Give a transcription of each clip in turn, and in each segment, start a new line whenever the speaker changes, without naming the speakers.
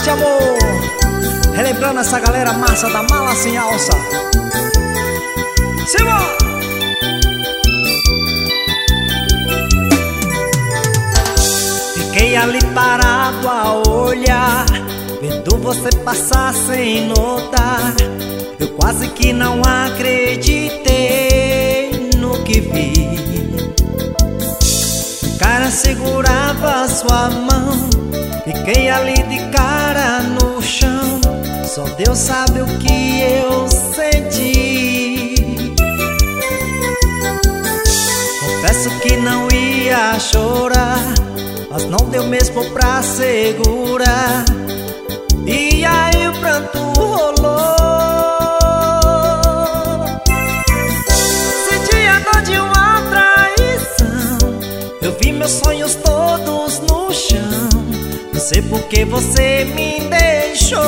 de amor, relembrando essa galera massa da Mala Sem Alça. Simbora! Fiquei ali parado a olhar, vendo você passar sem notar. Eu quase que não acreditei no que vi. O cara segurava sua mão, fiquei ali de cara no chão. Só Deus sabe o que eu senti. Confesso que não ia chorar, mas não deu mesmo pra segurar. E aí o pranto rolou. Senti a dor de uma traição, eu vi meus sonhos todos no chão. Não sei por que você me deixou.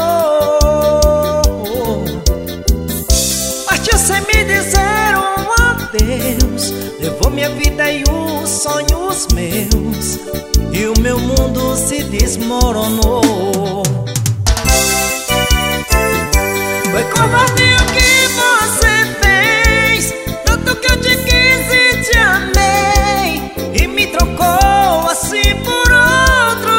Partiu sem me dizer um adeus, levou minha vida e os sonhos meus, e o meu mundo se desmoronou. Foi covardia o que você fez, tanto que eu te quis e te amei, e me trocou assim por outro.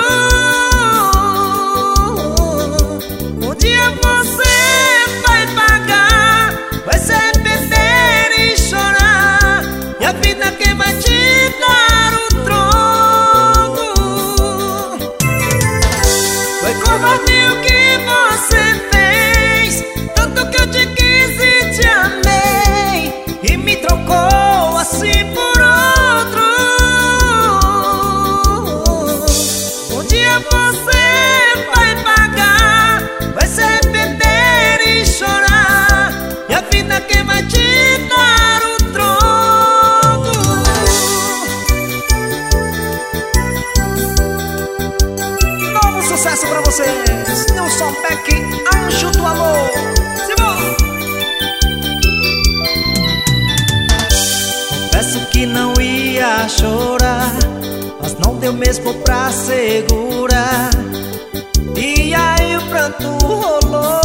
Um dia você vai pagar, vai se arrepender e chorar, e a vida quem vai te dar o troco. Foi covardia o que você fez, tanto que eu te quis e te amei, e me trocou assim por outro. Um dia você vai pagar, vai se arrepender e chorar, e a vida quem vai te dar o troco. Novo sucesso pra vocês, Nilson Beck, Anjo do Amor. Simbora! Confesso que não ia chorar, mas não deu mesmo pra segurar. E aí o pranto rolou.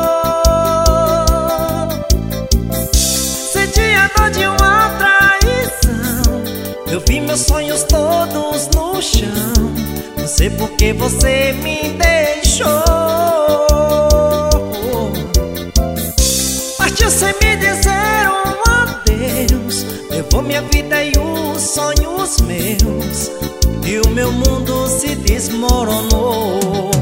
Senti a dor de uma traição, eu vi meus sonhos todos no chão. Não sei por que você me deixou. Partiu sem me dizer um adeus, levou minha vida e os sonhos meus, e o meu mundo se desmoronou.